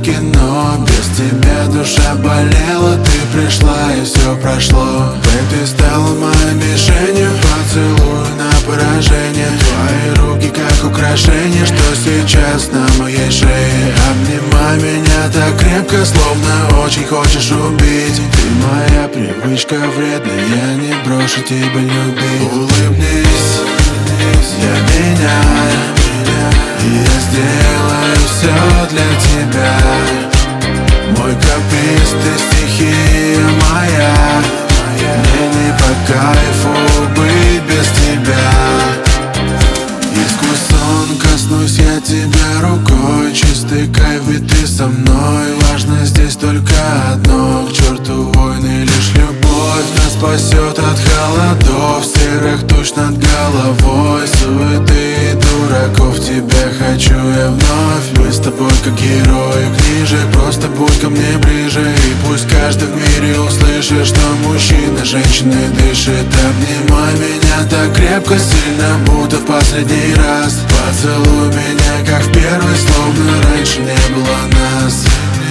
кино. Без тебя душа болела, ты пришла и все прошло. Ты стала моей мишенью, поцелуй на поражение. Твои руки как украшение, что сейчас на моей шее. Обнимай меня так крепко, словно очень хочешь убить. Ты моя привычка вредная, я не брошу тебя любить. Улыбнись, я меняю, и я сделаю все для тебя. Мой каприз, ты стихия моя. Мне не по кайфу быть без тебя. И сквозь сон коснусь я тебя рукой. Чистый кайф, ведь ты со мной. Важно здесь только одно: к черту войны, лишь любовь нас спасет от холодов, серых туч над головой, суеты и дураков. Тебя хочу я вновь. Мы с тобой как герои книжек. Просто будь ко мне ближе, и пусть каждый в мире услышит, что мужчина женщиной дышит. Обнимай меня так крепко, сильно, будто в последний раз. Поцелуй меня как в первый, словно раньше не было нас.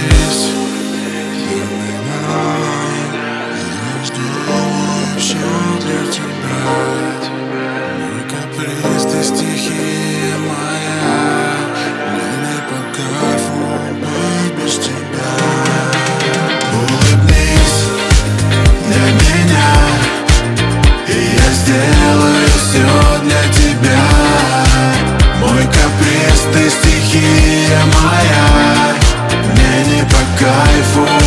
Все для тебя. Мой каприз, ты стихия моя. Мне не по кайфу быть без тебя. Улыбнись, для меня, и я сделаю все для тебя. Мой каприз, ты стихия моя. Мне не по кайфу